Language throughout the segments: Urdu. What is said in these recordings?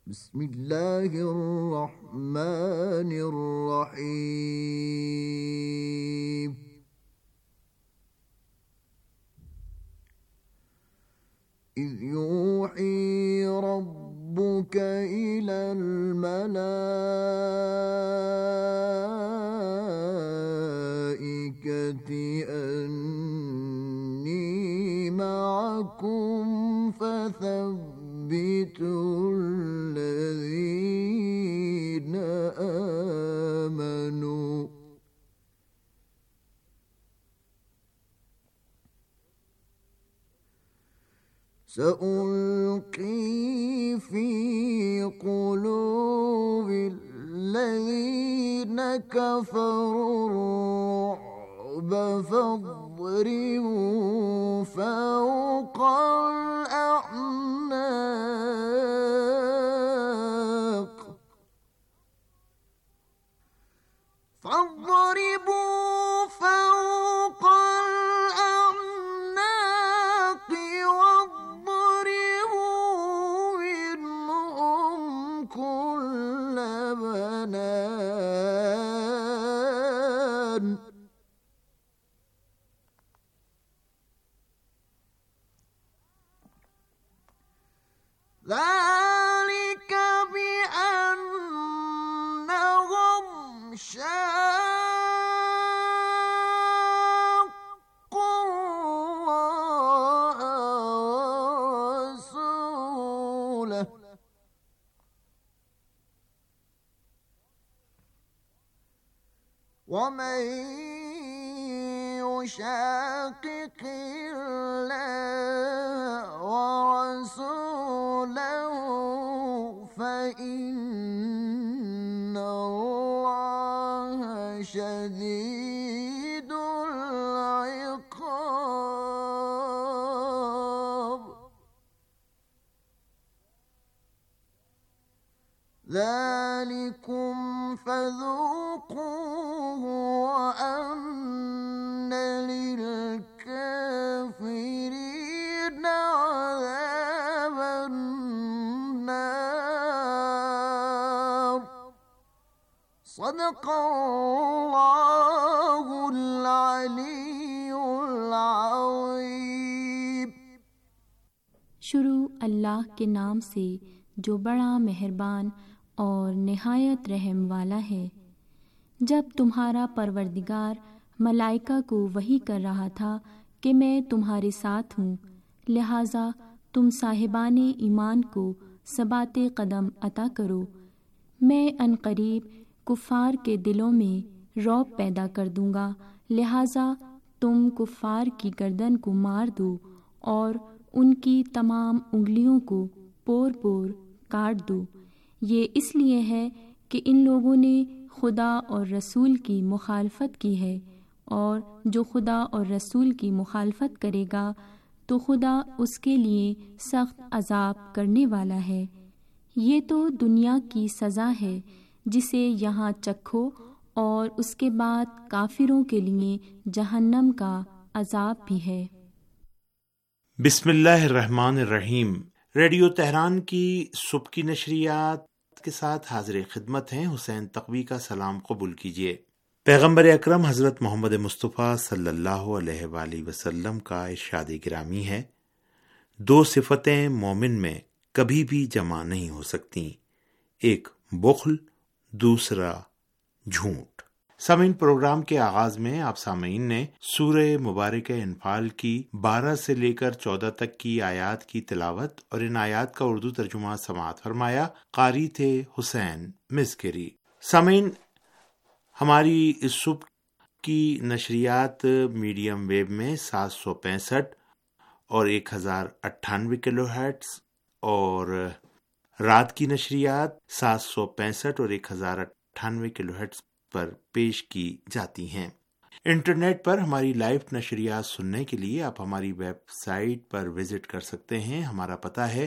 بسم اللہ الرحمن الرحیم اذ یوحی ربک الی الملائکۃ انی معکم فثبتوا الذین آمنوا سألقي في قلوب الذين كفروا الرعب فاضربوا فوق الأعناق واضربوا منهم كل بنان ذلك بأنهم شاقوا الله ورسوله ومن يشاقق الله ورسوله فإن الله شديد العقاب ذلكم فذوقوه وأن للكافرين عذاب النار صدق اللہ العلی العظیم۔ شروع اللہ کے نام سے جو بڑا مہربان اور نہایت رحم والا ہے۔ جب تمہارا پروردگار ملائکہ کو وحی کر رہا تھا کہ میں تمہارے ساتھ ہوں، لہٰذا تم صاحبان ایمان کو ثبات قدم عطا کرو، میں عنقریب کفار کے دلوں میں رعب پیدا کر دوں گا، لہٰذا تم کفار کی گردن کو مار دو اور ان کی تمام انگلیوں کو پور پور کاٹ دو۔ یہ اس لیے ہے کہ ان لوگوں نے خدا اور رسول کی مخالفت کی ہے، اور جو خدا اور رسول کی مخالفت کرے گا تو خدا اس کے لیے سخت عذاب کرنے والا ہے۔ یہ تو دنیا کی سزا ہے جسے یہاں چکھو، اور اس کے بعد کافروں کے لیے جہنم کا عذاب بھی ہے۔ بسم اللہ الرحمن الرحیم۔ ریڈیو تہران کی صبح کی نشریات کے ساتھ حاضر خدمت ہیں۔ حسین تقوی کا سلام قبول کیجیے۔ پیغمبر اکرم حضرت محمد مصطفیٰ صلی اللہ علیہ وآلہ وسلم کا ارشاد گرامی ہے، دو صفتیں مومن میں کبھی بھی جمع نہیں ہو سکتی، ایک بخل، دوسرا جھوٹ۔ سامعین، پروگرام کے آغاز میں آپ سامعین نے سورہ مبارکہ انفال کی 12 سے لے کر 14 تک کی آیات کی تلاوت اور ان آیات کا اردو ترجمہ سماعت فرمایا۔ قاری تھے حسین مسکری۔ سامعین، ہماری اس صبح کی نشریات میڈیم ویو میں 765 اور 1098 کلو ہرٹز، اور رات کی نشریات 765 اور 1098 کلو ہرٹز پر پیش کی جاتی ہیں۔ انٹرنیٹ پر ہماری لائیو نشریات سننے کے لیے آپ ہماری ویب سائٹ پر وزٹ کر سکتے ہیں۔ ہمارا پتہ ہے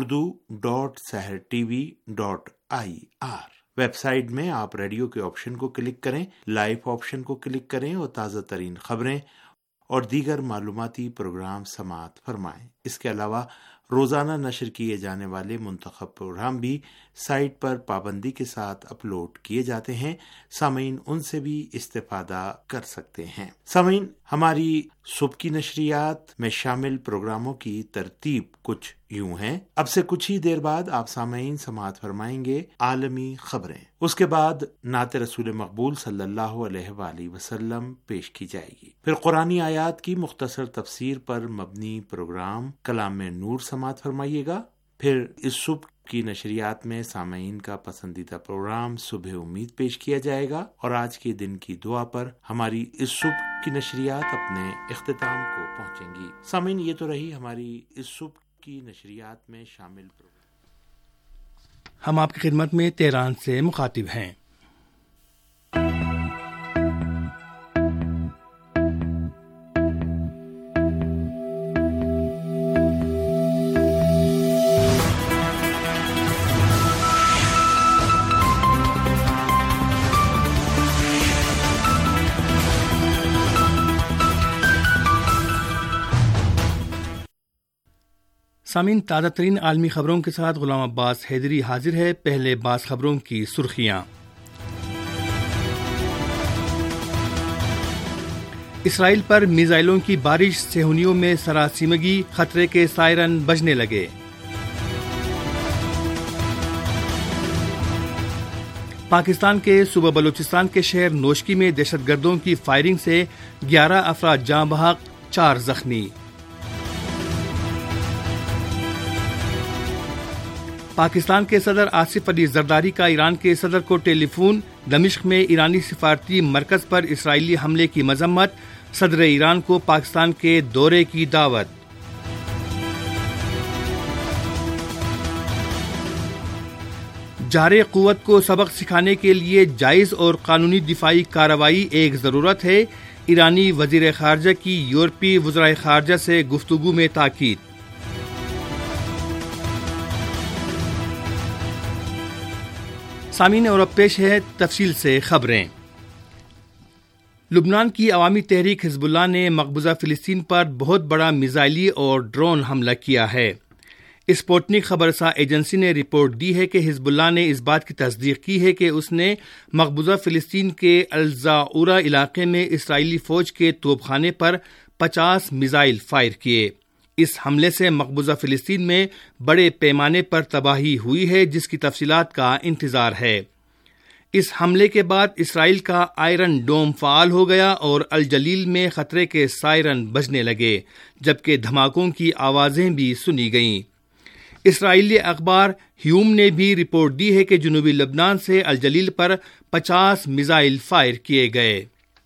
urdu.sehrtv.ir۔ ویب سائٹ میں آپ ریڈیو کے آپشن کو کلک کریں، لائیو آپشن کو کلک کریں اور تازہ ترین خبریں اور دیگر معلوماتی پروگرام سماعت فرمائیں۔ اس کے علاوہ روزانہ نشر کیے جانے والے منتخب پروگرام بھی سائٹ پر پابندی کے ساتھ اپلوڈ کیے جاتے ہیں۔ سامعین ان سے بھی استفادہ کر سکتے ہیں۔ سامعین، ہماری صبح کی نشریات میں شامل پروگراموں کی ترتیب کچھ یوں ہیں۔ اب سے کچھ ہی دیر بعد آپ سامعین سماعت فرمائیں گے عالمی خبریں، اس کے بعد نعت رسول مقبول صلی اللہ علیہ وآلہ وسلم پیش کی جائے گی، پھر قرآنی آیات کی مختصر تفسیر پر مبنی پروگرام کلام نور سماعت فرمائیے گا، پھر اس صبح کی نشریات میں سامعین کا پسندیدہ پروگرام صبح امید پیش کیا جائے گا، اور آج کے دن کی دعا پر ہماری اس صبح کی نشریات اپنے اختتام کو پہنچیں گی۔ سامعین، یہ تو رہی ہماری اس صبح کی نشریات میں شامل پروگرام۔ ہم آپ کی خدمت میں تہران سے مخاطب ہیں۔ سامعین، تازہ ترین عالمی خبروں کے ساتھ غلام عباس حیدری حاضر ہے۔ پہلے بعض خبروں کی سرخیاں۔ اسرائیل پر میزائلوں کی بارش، صہیونیوں میں سراسیمگی، خطرے کے سائرن بجنے لگے۔ پاکستان کے صوبہ بلوچستان کے شہر نوشکی میں دہشت گردوں کی فائرنگ سے 11 افراد جاں بحق، 4 زخمی۔ پاکستان کے صدر آصف علی زرداری کا ایران کے صدر کو ٹیلی فون، دمشق میں ایرانی سفارتی مرکز پر اسرائیلی حملے کی مذمت، صدر ایران کو پاکستان کے دورے کی دعوت۔ جارِ قوت کو سبق سکھانے کے لیے جائز اور قانونی دفاعی کارروائی ایک ضرورت ہے، ایرانی وزیر خارجہ کی یورپی وزرائے خارجہ سے گفتگو میں تاکید۔ سامعین، اور اب پیش ہے تفصیل سے خبریں۔ لبنان کی عوامی تحریک حزب اللہ نے مقبوضہ فلسطین پر بہت بڑا میزائلی اور ڈرون حملہ کیا ہے۔ اسپوٹنک خبرساں ایجنسی نے رپورٹ دی ہے کہ حزب اللہ نے اس بات کی تصدیق کی ہے کہ اس نے مقبوضہ فلسطین کے الزاعورہ علاقے میں اسرائیلی فوج کے توپ خانے پر 50 میزائل فائر کیے۔ اس حملے سے مقبوضہ فلسطین میں بڑے پیمانے پر تباہی ہوئی ہے، جس کی تفصیلات کا انتظار ہے۔ اس حملے کے بعد اسرائیل کا آئرن ڈوم فعال ہو گیا اور الجلیل میں خطرے کے سائرن بجنے لگے، جبکہ دھماکوں کی آوازیں بھی سنی گئیں۔ اسرائیلی اخبار ہیوم نے بھی رپورٹ دی ہے کہ جنوبی لبنان سے الجلیل پر 50 میزائل فائر کیے گئے۔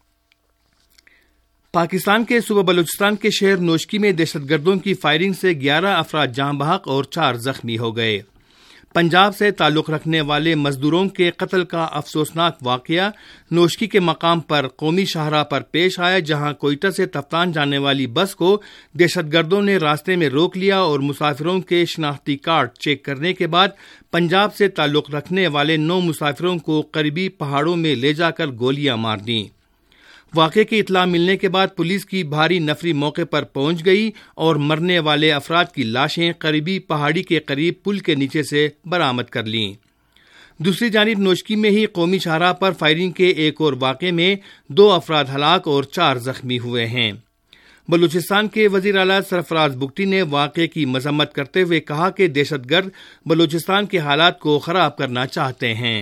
پاکستان کے صوبہ بلوچستان کے شہر نوشکی میں دہشت گردوں کی فائرنگ سے 11 افراد جاں بحق اور 4 زخمی ہو گئے۔ پنجاب سے تعلق رکھنے والے مزدوروں کے قتل کا افسوسناک واقعہ نوشکی کے مقام پر قومی شاہراہ پر پیش آیا، جہاں کوئٹہ سے تفتان جانے والی بس کو دہشت گردوں نے راستے میں روک لیا اور مسافروں کے شناختی کارڈ چیک کرنے کے بعد پنجاب سے تعلق رکھنے والے 9 مسافروں کو قریبی پہاڑوں میں لے جا کر گولیاں مار دیں۔ واقعے کی اطلاع ملنے کے بعد پولیس کی بھاری نفری موقع پر پہنچ گئی اور مرنے والے افراد کی لاشیں قریبی پہاڑی کے قریب پل کے نیچے سے برآمد کر لیں۔ دوسری جانب نوشکی میں ہی قومی شاہراہ پر فائرنگ کے ایک اور واقعے میں 2 افراد ہلاک اور 4 زخمی ہوئے ہیں۔ بلوچستان کے وزیر اعلیٰ سرفراز بگٹی نے واقعے کی مذمت کرتے ہوئے کہا کہ دہشت گرد بلوچستان کے حالات کو خراب کرنا چاہتے ہیں۔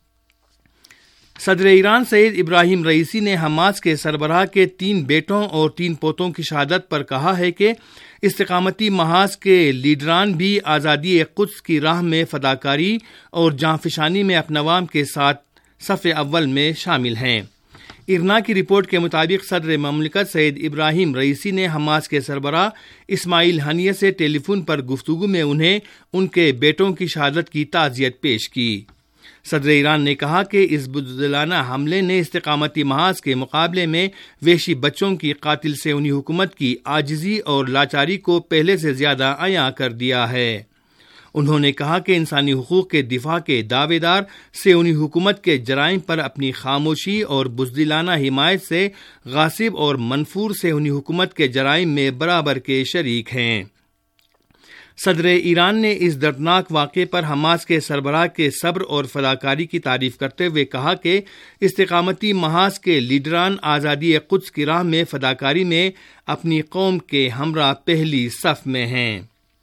صدر ایران سید ابراہیم رئیسی نے حماس کے سربراہ کے 3 بیٹوں اور 3 پوتوں کی شہادت پر کہا ہے کہ استقامتی محاذ کے لیڈران بھی آزادی قدس کی راہ میں فداکاری اور جانفشانی میں اپنوام کے ساتھ صف اول میں شامل ہیں۔ ارنا کی رپورٹ کے مطابق صدر مملکت سید ابراہیم رئیسی نے حماس کے سربراہ اسماعیل ہنیہ سے ٹیلی فون پر گفتگو میں انہیں ان کے بیٹوں کی شہادت کی تعزیت پیش کی۔ صدر ایران نے کہا کہ اس بزدلانہ حملے نے استقامتی محاذ کے مقابلے میں وحشی بچوں کی قاتل صہیونی حکومت کی عاجزی اور لاچاری کو پہلے سے زیادہ عیاں کر دیا ہے۔ انہوں نے کہا کہ انسانی حقوق کے دفاع کے دعوے دار صہیونی حکومت کے جرائم پر اپنی خاموشی اور بزدلانہ حمایت سے غاصب اور منفور صہیونی حکومت کے جرائم میں برابر کے شریک ہیں۔ صدر ایران نے اس دردناک واقعے پر حماس کے سربراہ کے صبر اور فداکاری کی تعریف کرتے ہوئے کہا کہ استقامتی محاذ کے لیڈران آزادی قدس کی راہ میں فداکاری میں اپنی قوم کے ہمراہ پہلی صف میں ہیں۔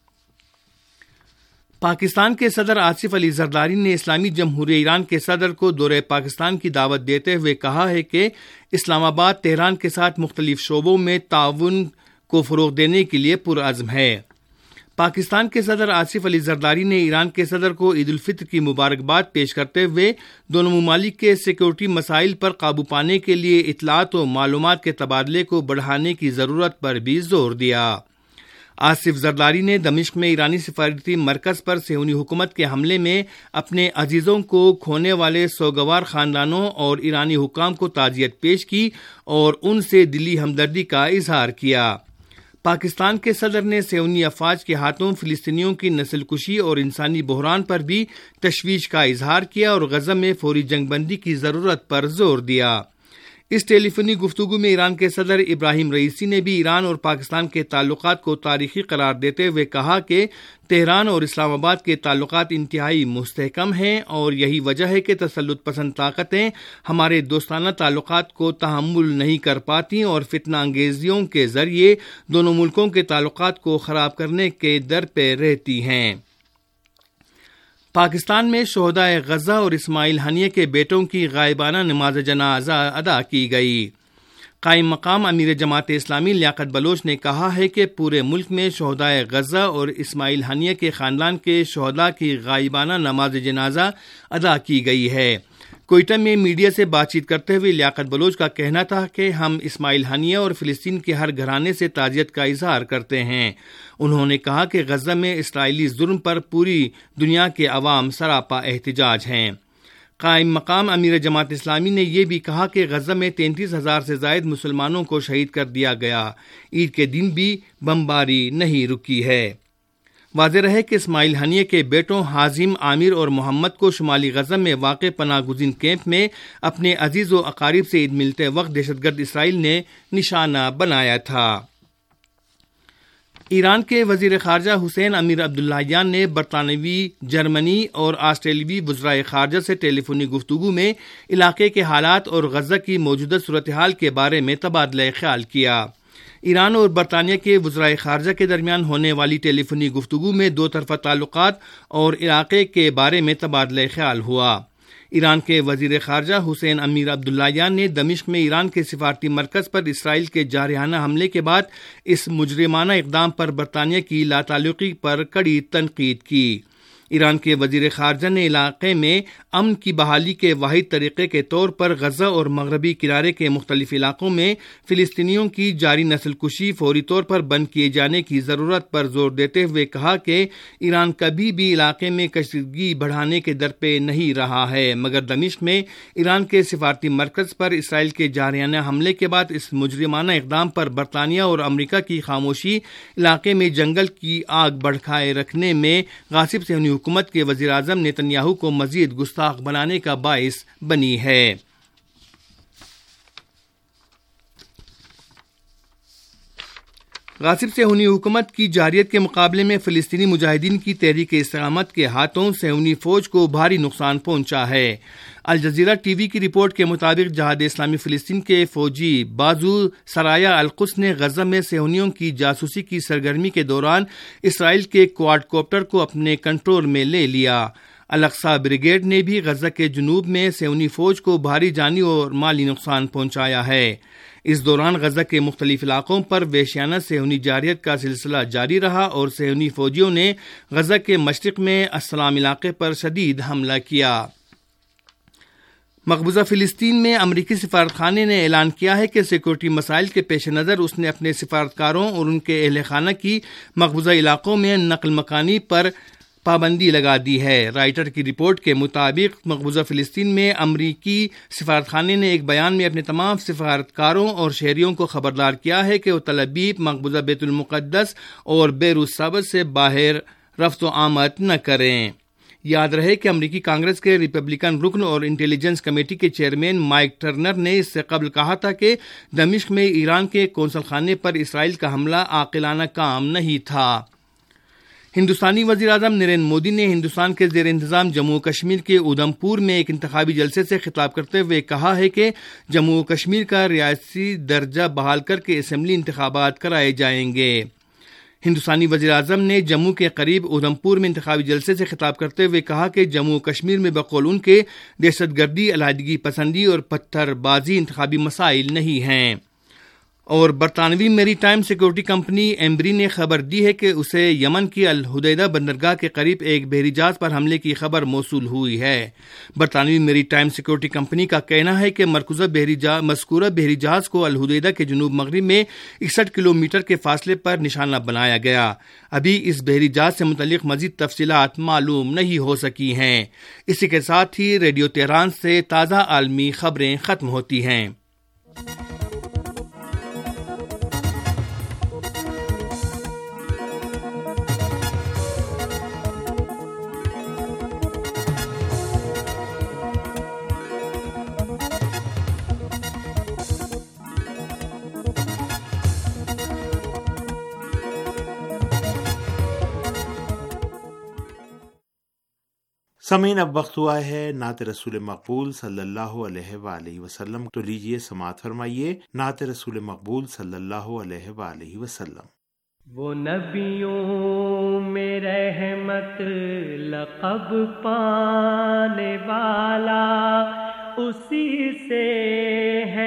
پاکستان کے صدر آصف علی زرداری نے اسلامی جمہوریہ ایران کے صدر کو دورہ پاکستان کی دعوت دیتے ہوئے کہا ہے کہ اسلام آباد تہران کے ساتھ مختلف شعبوں میں تعاون کو فروغ دینے کے لیے پرعزم ہے۔ پاکستان کے صدر آصف علی زرداری نے ایران کے صدر کو عید الفطر کی مبارکباد پیش کرتے ہوئے دونوں ممالک کے سیکورٹی مسائل پر قابو پانے کے لیے اطلاعات و معلومات کے تبادلے کو بڑھانے کی ضرورت پر بھی زور دیا۔ آصف زرداری نے دمشق میں ایرانی سفارتی مرکز پر صہیونی حکومت کے حملے میں اپنے عزیزوں کو کھونے والے سوگوار خاندانوں اور ایرانی حکام کو تعزیت پیش کی اور ان سے دلی ہمدردی کا اظہار کیا۔ پاکستان کے صدر نے صہیونی افواج کے ہاتھوں فلسطینیوں کی نسل کشی اور انسانی بحران پر بھی تشویش کا اظہار کیا اور غزہ میں فوری جنگ بندی کی ضرورت پر زور دیا۔ اس ٹیلی فونی گفتگو میں ایران کے صدر ابراہیم رئیسی نے بھی ایران اور پاکستان کے تعلقات کو تاریخی قرار دیتے ہوئے کہا کہ تہران اور اسلام آباد کے تعلقات انتہائی مستحکم ہیں اور یہی وجہ ہے کہ تسلط پسند طاقتیں ہمارے دوستانہ تعلقات کو تحمل نہیں کر پاتی اور فتنہ انگیزیوں کے ذریعے دونوں ملکوں کے تعلقات کو خراب کرنے کے در پہ رہتی ہیں۔ پاکستان میں شہدائے غزہ اور اسماعیل ہنیہ کے بیٹوں کی غائبانہ نماز جنازہ ادا کی گئی۔ قائم مقام امیر جماعت اسلامی لیاقت بلوچ نے کہا ہے کہ پورے ملک میں شہدائے غزہ اور اسماعیل ہنیہ کے خاندان کے شہداء کی غائبانہ نماز جنازہ ادا کی گئی ہے۔ کوئٹہ میں میڈیا سے بات چیت کرتے ہوئے لیاقت بلوچ کا کہنا تھا کہ ہم اسماعیل ہنیہ اور فلسطین کے ہر گھرانے سے تعزیت کا اظہار کرتے ہیں۔ انہوں نے کہا کہ غزہ میں اسرائیلی ظلم پر پوری دنیا کے عوام سراپا احتجاج ہیں۔ قائم مقام امیر جماعت اسلامی نے یہ بھی کہا کہ غزہ میں 33,000 سے زائد مسلمانوں کو شہید کر دیا گیا۔ عید کے دن بھی بمباری نہیں رکی ہے۔ واضح رہے کہ اسماعیل ہنیہ کے بیٹوں حازم، عامر اور محمد کو شمالی غزہ میں واقع پناہ گزین کیمپ میں اپنے عزیز و اقارب سے عید ملتے وقت دہشت گرد اسرائیل نے نشانہ بنایا تھا۔ ایران کے وزیر خارجہ حسین امیر عبداللہیان نے برطانوی، جرمنی اور آسٹریلوی وزرائے خارجہ سے ٹیلی فونی گفتگو میں علاقے کے حالات اور غزہ کی موجودہ صورتحال کے بارے میں تبادلہ خیال کیا۔ ایران اور برطانیہ کے وزرائے خارجہ کے درمیان ہونے والی ٹیلی فونی گفتگو میں دو طرفہ تعلقات اور علاقے کے بارے میں تبادلہ خیال ہوا۔ ایران کے وزیر خارجہ حسین امیر عبداللہیان نے دمشق میں ایران کے سفارتی مرکز پر اسرائیل کے جارحانہ حملے کے بعد اس مجرمانہ اقدام پر برطانیہ کی لاتعلقی پر کڑی تنقید کی۔ ایران کے وزیر خارجہ نے علاقے میں امن کی بحالی کے واحد طریقے کے طور پر غزہ اور مغربی کنارے کے مختلف علاقوں میں فلسطینیوں کی جاری نسل کشی فوری طور پر بند کیے جانے کی ضرورت پر زور دیتے ہوئے کہا کہ ایران کبھی بھی علاقے میں کشیدگی بڑھانے کے در پہ نہیں رہا ہے، مگر دمشق میں ایران کے سفارتی مرکز پر اسرائیل کے جارحانہ حملے کے بعد اس مجرمانہ اقدام پر برطانیہ اور امریکہ کی خاموشی علاقے میں جنگل کی آگ بھڑکائے رکھنے میں غاصب صہیونی حکومت کے وزیر اعظم نیتنیاہو کو مزید گستاخ بنانے کا باعث بنی ہے۔ غاصب صہیونی حکومت کی جارحیت کے مقابلے میں فلسطینی مجاہدین کی تحریک استقامت کے ہاتھوں صہیونی فوج کو بھاری نقصان پہنچا ہے۔ الجزیرہ ٹی وی کی رپورٹ کے مطابق جہاد اسلامی فلسطین کے فوجی بازو سرایا القدس نے غزہ میں صہیونیوں کی جاسوسی کی سرگرمی کے دوران اسرائیل کے کوارڈ کوپٹر کو اپنے کنٹرول میں لے لیا۔ الاقصی بریگیڈ نے بھی غزہ کے جنوب میں صہیونی فوج کو بھاری جانی اور مالی نقصان پہنچایا ہے۔ اس دوران غزہ کے مختلف علاقوں پر وحشیانہ صہیونی جارحیت کا سلسلہ جاری رہا اور صہیونی فوجیوں نے غزہ کے مشرق میں السلام علاقے پر شدید حملہ کیا۔ مقبوضہ فلسطین میں امریکی سفارتخانے نے اعلان کیا ہے کہ سیکورٹی مسائل کے پیش نظر اس نے اپنے سفارتکاروں اور ان کے اہل خانہ کی مقبوضہ علاقوں میں نقل مکانی پر پابندی لگا دی ہے۔ رائٹر کی رپورٹ کے مطابق مقبوضہ فلسطین میں امریکی سفارتخانے نے ایک بیان میں اپنے تمام سفارتکاروں اور شہریوں کو خبردار کیا ہے کہ وہ تل ابیب، مقبوضہ بیت المقدس اور بیروت سابت سے باہر رفت و آمد نہ کریں۔ یاد رہے کہ امریکی کانگریس کے ریپبلکن رکن اور انٹیلیجنس کمیٹی کے چیئرمین مائک ٹرنر نے اس سے قبل کہا تھا کہ دمشق میں ایران کے قونصل خانے پر اسرائیل کا حملہ عاقلانہ کام نہیں تھا۔ ہندوستانی وزیر اعظم نریندر مودی نے ہندوستان کے زیر انتظام جموں و کشمیر کے اودھمپور میں ایک انتخابی جلسے سے خطاب کرتے ہوئے کہا ہے کہ جموں و کشمیر کا ریاستی درجہ بحال کر کے اسمبلی انتخابات کرائے جائیں گے۔ ہندوستانی وزیر اعظم نے جموں کے قریب اودھمپور میں انتخابی جلسے سے خطاب کرتے ہوئے کہا کہ جموں و کشمیر میں بقول ان کے دہشت گردی، علیحدگی پسندی اور پتھر بازی انتخابی مسائل نہیں ہیں۔ اور برطانوی میری ٹائم سیکورٹی کمپنی ایمبری نے خبر دی ہے کہ اسے یمن کی الحدیدہ بندرگاہ کے قریب ایک بحری جہاز پر حملے کی خبر موصول ہوئی ہے۔ برطانوی میری ٹائم سیکورٹی کمپنی کا کہنا ہے کہ مذکورہ بحری جہاز کو الحدیدہ کے جنوب مغرب میں 61 کلومیٹر کے فاصلے پر نشانہ بنایا گیا۔ ابھی اس بحری جہاز سے متعلق مزید تفصیلات معلوم نہیں ہو سکی ہیں۔ اسی کے ساتھ ہی ریڈیو تہران سے تازہ عالمی خبریں ختم ہوتی ہیں۔ سامعین، اب وقت ہوا ہے نعت رسول مقبول صلی اللہ علیہ وآلہ وسلم، تو لیجئے سماعت فرمائیے نعت رسول مقبول صلی اللہ علیہ وآلہ وسلم۔ وہ نبیوں میں رحمت لقب پانے والا، اسی سے ہے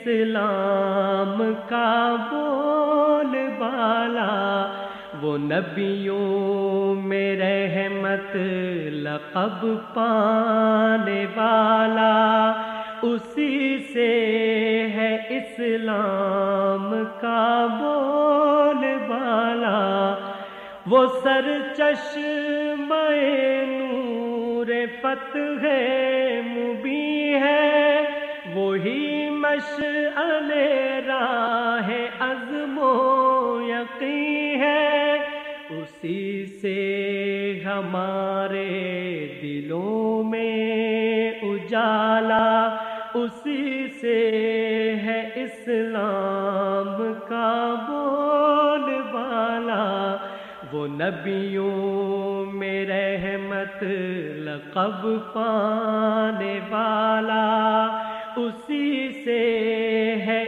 اسلام کا بول بالا۔ وہ نبیوں میں رحمت لقب پانے والا، اسی سے ہے اسلام کا بول بالا۔ وہ سرچشمہ نور فتح مبین ہے، وہی مشعل راہ عزم و یقین ہے، اسی سے ہمارے دلوں میں اجالا، اسی سے ہے اسلام کا بول بالا۔ وہ نبیوں میں رحمت لقب پانے والا، اسی سے ہے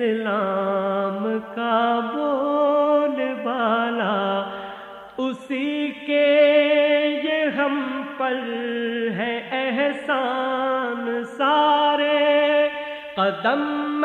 اسلام کا بول بالا۔ اسی کے یہ ہم پر ہے احسان سارے، قدم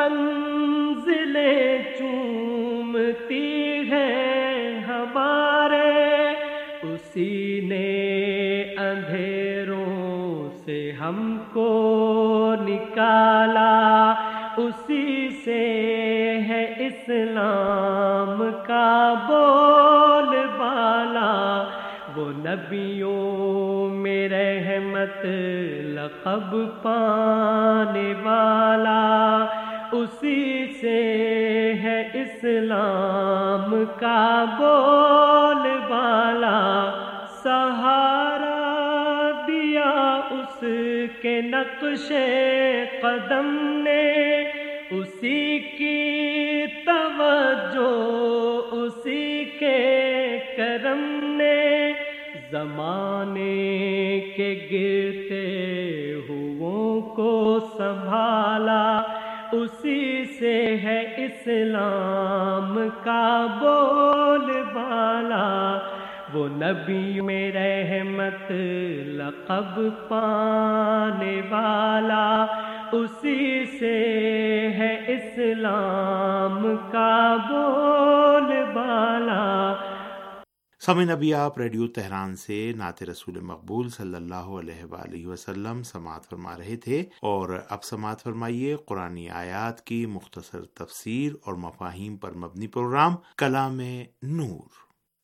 منزلیں چومتی ہیں ہمارے، اسی نے اندھیروں سے ہم کو نکالا، اسی سے ہے اسلام کا بول بالا۔ وہ نبیوں میں رحمت لقب پانے والا، اسی سے ہے اسلام کا بول بالا۔ سہارا دیا اس کے نقش قدم نے، اسی کی توجہ اسی کے کرم نے، زمانے کے گرتے ہوں کو سنبھالا، اسی سے ہے اسلام کا بول بالا۔ وہ نبی میں رحمت لقب پانے والا، اسی سے ہے اسلام کا بول بالا۔ سامعین، ابھی آپ ریڈیو تہران سے نعت رسول مقبول صلی اللہ علیہ وآلہ وسلم سماعت فرما رہے تھے، اور اب سماعت فرمائیے قرآنی آیات کی مختصر تفسیر اور مفاہیم پر مبنی پروگرام کلام نور۔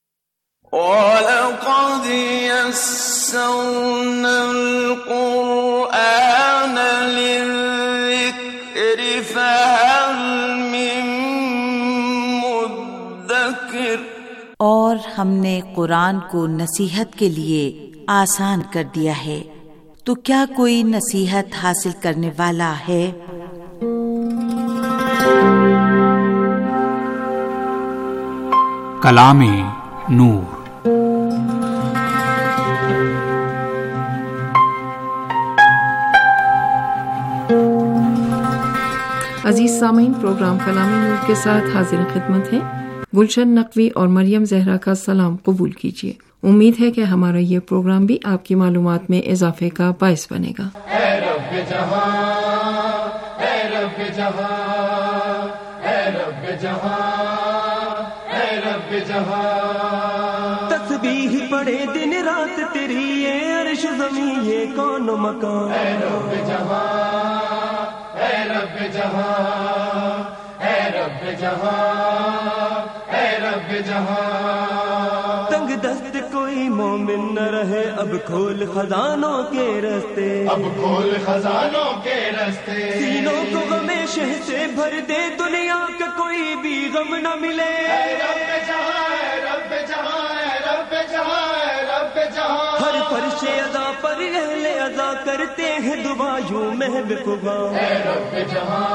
وَلَقَدْ يَسَّرْنَا الْقُرْآنَ لِلذِّكْرِ فَهَلْ مِن مُّدَّكِرٍ، اور ہم نے قرآن کو نصیحت کے لیے آسان کر دیا ہے، تو کیا کوئی نصیحت حاصل کرنے والا ہے؟ کلام نور۔ سامعین، پروگرام کلام نور کے ساتھ حاضر خدمت ہیں گلشن نقوی اور مریم زہرا کا سلام قبول کیجیے۔ امید ہے کہ ہمارا یہ پروگرام بھی آپ کی معلومات میں اضافے کا باعث بنے گا۔ اے رب جہاں، اے رب جہاں، اے رب جہاں، اے رب جہاں، تسبیح پڑھے دن رات تیری، یہ عرش زمین یہ کون مکان، اے رب جہاں، اے رب جہاں، اے رب جہاں، اے رب جہاں، تنگ دست کوئی مومن نہ رہے، اب کھول خزانوں کے رستے، اب کھول خزانوں کے رستے، سینوں کو غم شہ سے بھر دے، دنیا کا کوئی بھی غم نہ ملے، اے رب جہاں، اے رب جہاں، اے رب جہاں، اے رب جہاں، ہر فرش ادا پر اہل ادا کرتے ہیں دعا یوں محب خدا، اے رب جہاں،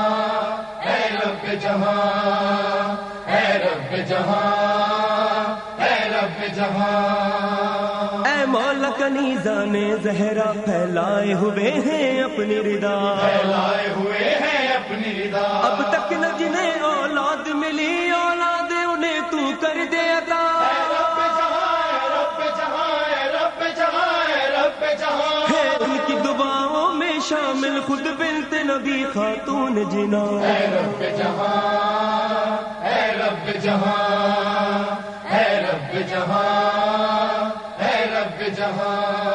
اے رب جہاں، اے رب جہاں، اے رب جہاں، اے مولا کنیزان زہرا پھیلائے ہوئے ہیں اپنی رضا، پھیلائے ہوئے ہیں اپنی رضا، اب تک نہ جنہیں اولاد ملی، اولاد انہیں تو کر دے عطا، اے رب جہاں، اے رب جہاں، اے رب جہاں، اے رب جہاں، ہے ان کی دعاؤں میں شامل خود بنت نبی خاتون جنا، اے رب جہاں، اے رب جہاں، اے رب جہاں، اے رب جہاں،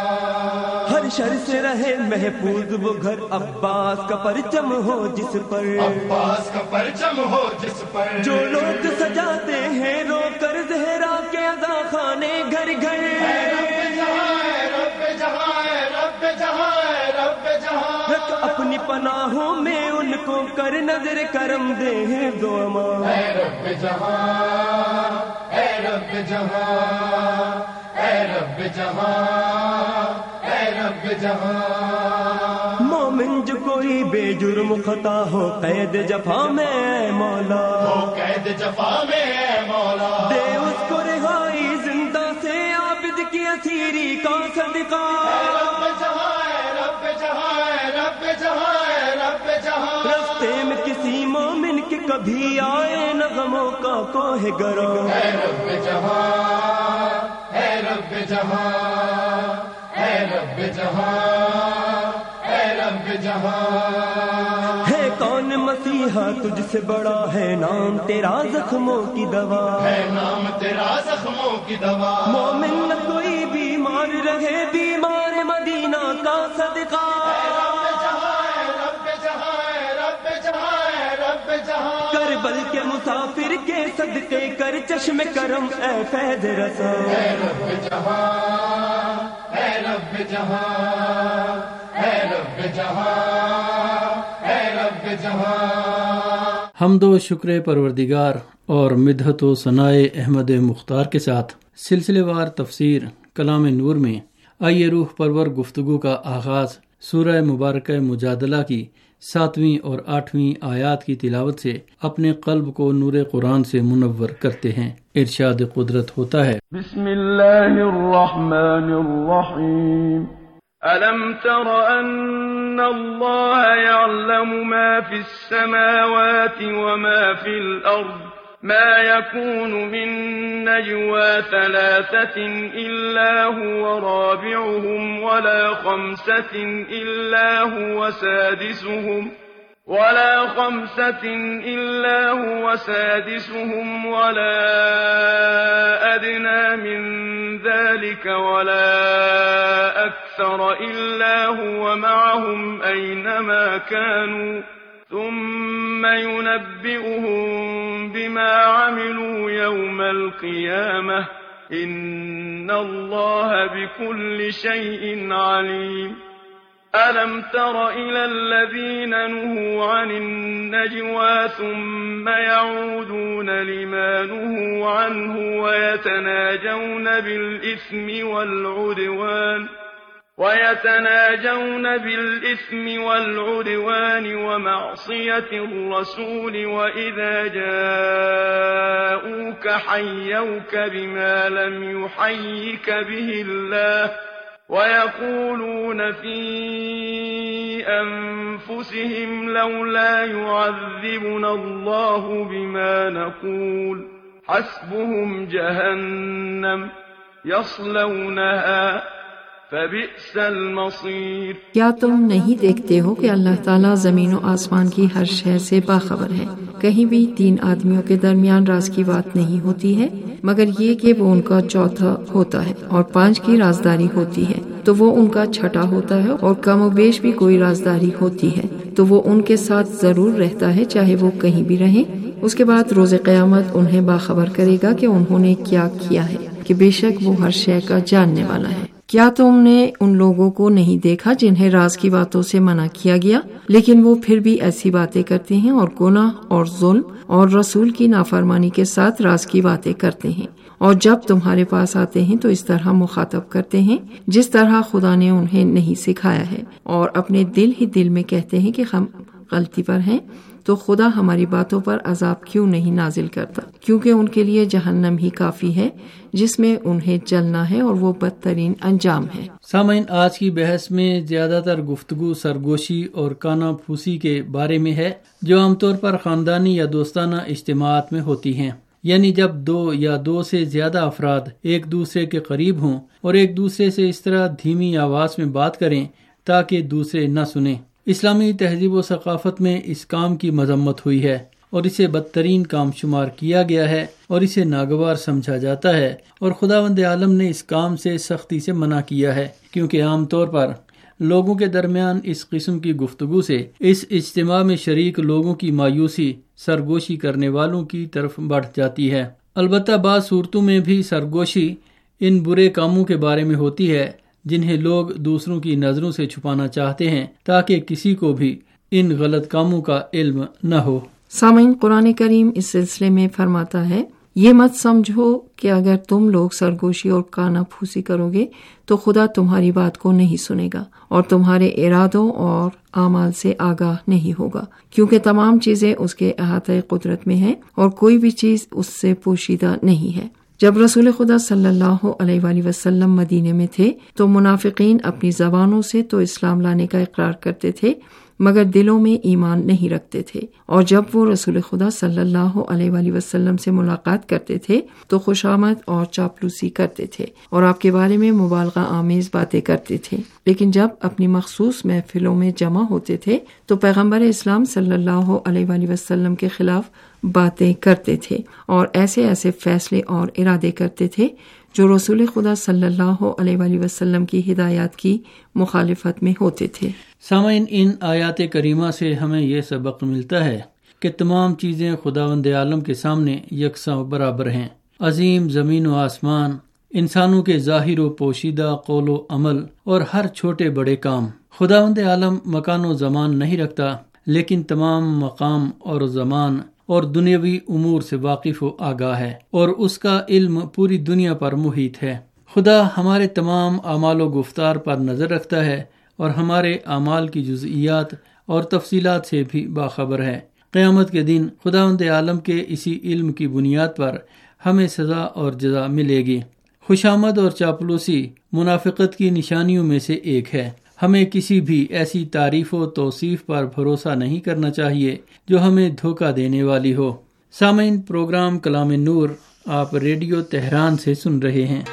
ہر شر سے رہے محفوظ وہ گھر، عباس کا پرچم ہو جس پر، عباس کا پرچم ہو جس پر، جو لوگ سجاتے ہیں رو کر زہرا کے ادا خانے گھر گھر، اے رب جہاں، اے رب جہاں، اے رب جہاں، اے رب جہاں، رکھ اپنی پناہوں میں ان کو کر نظر کرم دے ہیں دو امان، اے رب جہاں، اے رب جہاں، اے رب جہاں، اے رب جہاں، مومن جو کوئی بے جرم خطا ہو قید جفا میں اے مولا، ہو قید جفا میں اے مولا، دے اس کو رہائی زندہ سے، عابد کی اسیری کا صدقہ، اے رب جہاں، اے رب جہاں، اے رب جہاں، اے رب جہاں، رستے میں کسی مومن کے کبھی آئے نہ غموں کا کوہ گرو، اے رب جہاں، اے رب جہاں، اے رب جہاں، اے رب جہاں، ہے کون مسیحا تجھ سے بڑا، ہے نام تیرا زخموں کی دوا، ہے نام تیرا زخموں کی دوا، مومن نہ کوئی بیمار رہے، بیمار مدینہ کا صدقہ، کربل کے مسافر کے صدقے کر چشم کرم اے فیض رسا، اے رب جہاں، اے رب جہاں، اے رب جہاں، اے رب جہاں، حمد و شکر پروردگار اور مدحت و ثنائے احمد مختار کے ساتھ سلسلے وار تفسیر کلام نور میں آئیے روح پرور گفتگو کا آغاز سورہ مبارکہ مجادلہ کی 7ویں اور 8ویں آیات کی تلاوت سے اپنے قلب کو نور قرآن سے منور کرتے ہیں۔ ارشاد قدرت ہوتا ہے، بسم اللہ الرحمن الرحیم، ألم تر أن الله يعلم ما في السماوات وما في الأرض ما يكون من نجوى 3 إلا هو رابعهم ولا 5 إلا هو سادسهم ولا أدنى من ذلك ولا أكثر إلا هو معهم أينما كانوا ثم ينبئهم بما عملوا يوم القيامة إن الله بكل شيء عليم ألم تر إلى الذين نهوا عن النجوى ثم يعودون لما نهوا عنه ويتناجون بالإثم والعدوان ومعصية الرسول وإذا جاءوك حيوك بما لم يحيك به الله وَيَقُولُونَ فِي أَنفُسِهِمْ لَوْلَا يُعَذِّبُنَا اللَّهُ بِمَا نَقُولُ حَسْبُهُمْ جَهَنَّمُ يَصْلَوْنَهَا فَبِئْسَ الْمَصِيرُ۔ کیا تم نہیں دیکھتے ہو کہ اللہ تعالیٰ زمین و آسمان کی ہر شے سے باخبر ہے؟ کہیں بھی 3 آدمیوں کے درمیان راز کی بات نہیں ہوتی ہے مگر یہ کہ وہ ان کا چوتھا ہوتا ہے، اور 5 کی رازداری ہوتی ہے تو وہ ان کا چھٹا ہوتا ہے، اور کم و بیش بھی کوئی رازداری ہوتی ہے تو وہ ان کے ساتھ ضرور رہتا ہے چاہے وہ کہیں بھی رہیں۔ اس کے بعد روز قیامت انہیں باخبر کرے گا کہ انہوں نے کیا کیا ہے، کہ بے شک وہ ہر شے کا جاننے والا ہے۔ کیا تم نے ان لوگوں کو نہیں دیکھا جنہیں راز کی باتوں سے منع کیا گیا لیکن وہ پھر بھی ایسی باتیں کرتے ہیں اور گناہ اور ظلم اور رسول کی نافرمانی کے ساتھ راز کی باتیں کرتے ہیں، اور جب تمہارے پاس آتے ہیں تو اس طرح مخاطب کرتے ہیں جس طرح خدا نے انہیں نہیں سکھایا ہے، اور اپنے دل ہی دل میں کہتے ہیں کہ ہم غلطی پر ہیں تو خدا ہماری باتوں پر عذاب کیوں نہیں نازل کرتا، کیونکہ ان کے لیے جہنم ہی کافی ہے جس میں انہیں جلنا ہے، اور وہ بدترین انجام ہے۔ سامعین، آج کی بحث میں زیادہ تر گفتگو سرگوشی اور کانا پھوسی کے بارے میں ہے، جو عام طور پر خاندانی یا دوستانہ اجتماعات میں ہوتی ہیں، یعنی جب 2 یا 2 سے زیادہ افراد ایک دوسرے کے قریب ہوں اور ایک دوسرے سے اس طرح دھیمی آواز میں بات کریں تاکہ دوسرے نہ سنیں۔ اسلامی تہذیب و ثقافت میں اس کام کی مذمت ہوئی ہے اور اسے بدترین کام شمار کیا گیا ہے اور اسے ناگوار سمجھا جاتا ہے، اور خداوند عالم نے اس کام سے سختی سے منع کیا ہے، کیونکہ عام طور پر لوگوں کے درمیان اس قسم کی گفتگو سے اس اجتماع میں شریک لوگوں کی مایوسی سرگوشی کرنے والوں کی طرف بڑھ جاتی ہے۔ البتہ بعض صورتوں میں بھی سرگوشی ان برے کاموں کے بارے میں ہوتی ہے جنہیں لوگ دوسروں کی نظروں سے چھپانا چاہتے ہیں تاکہ کسی کو بھی ان غلط کاموں کا علم نہ ہو۔ سامعین، قرآن کریم اس سلسلے میں فرماتا ہے، یہ مت سمجھو کہ اگر تم لوگ سرگوشی اور کانا پھوسی کرو گے تو خدا تمہاری بات کو نہیں سنے گا اور تمہارے ارادوں اور اعمال سے آگاہ نہیں ہوگا، کیونکہ تمام چیزیں اس کے احاطۂ قدرت میں ہیں اور کوئی بھی چیز اس سے پوشیدہ نہیں ہے۔ جب رسول خدا صلی اللہ علیہ وآلہ وسلم مدینے میں تھے تو منافقین اپنی زبانوں سے تو اسلام لانے کا اقرار کرتے تھے مگر دلوں میں ایمان نہیں رکھتے تھے، اور جب وہ رسول خدا صلی اللہ علیہ وآلہ وسلم سے ملاقات کرتے تھے تو خوشامد اور چاپلوسی کرتے تھے اور آپ کے بارے میں مبالغہ آمیز باتیں کرتے تھے، لیکن جب اپنی مخصوص محفلوں میں جمع ہوتے تھے تو پیغمبر اسلام صلی اللہ علیہ وآلہ وسلم کے خلاف باتیں کرتے تھے اور ایسے ایسے فیصلے اور ارادے کرتے تھے جو رسول خدا صلی اللہ علیہ وآلہ وسلم کی ہدایات کی مخالفت میں ہوتے تھے۔ سامعین، ان آیات کریمہ سے ہمیں یہ سبق ملتا ہے کہ تمام چیزیں خداوند عالم کے سامنے یکساں و برابر ہیں۔ عظیم زمین و آسمان، انسانوں کے ظاہر و پوشیدہ قول و عمل اور ہر چھوٹے بڑے کام۔ خداوند عالم مکان و زمان نہیں رکھتا، لیکن تمام مقام اور زمان اور دنیاوی امور سے واقف و آگاہ ہے، اور اس کا علم پوری دنیا پر محیط ہے۔ خدا ہمارے تمام اعمال و گفتار پر نظر رکھتا ہے اور ہمارے اعمال کی جزئیات اور تفصیلات سے بھی باخبر ہے۔ قیامت کے دن خداوند عالم کے اسی علم کی بنیاد پر ہمیں سزا اور جزا ملے گی۔ خوشامد اور چاپلوسی منافقت کی نشانیوں میں سے ایک ہے۔ ہمیں کسی بھی ایسی تعریف و توصیف پر بھروسہ نہیں کرنا چاہیے جو ہمیں دھوکہ دینے والی ہو۔ سامعین، پروگرام کلام نور آپ ریڈیو تہران سے سن رہے ہیں۔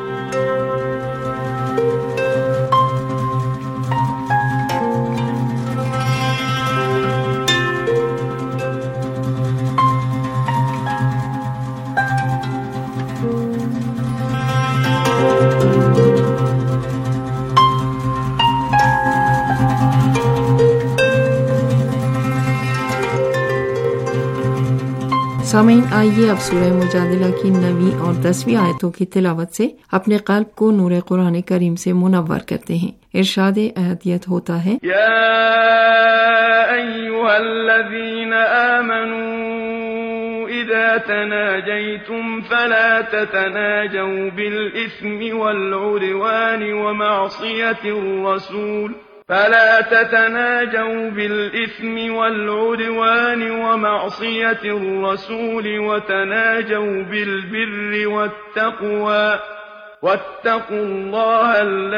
سامعین، آئیے اب سورہ مجادلہ کی 9 اور 10 آیتوں کی تلاوت سے اپنے قلب کو نور قرآن کریم سے منور کرتے ہیں۔ ارشاد احدیت ہوتا ہے، یا ایھا الذین آمنوا اذا تناجیتم فلا تتناجوا بالإثم والعدوان ومعصیة الرسول فلا تتناجوا بالإثم والعدوان ومعصية الرسول وتناجوا بالبر والتقوى واتقوا الله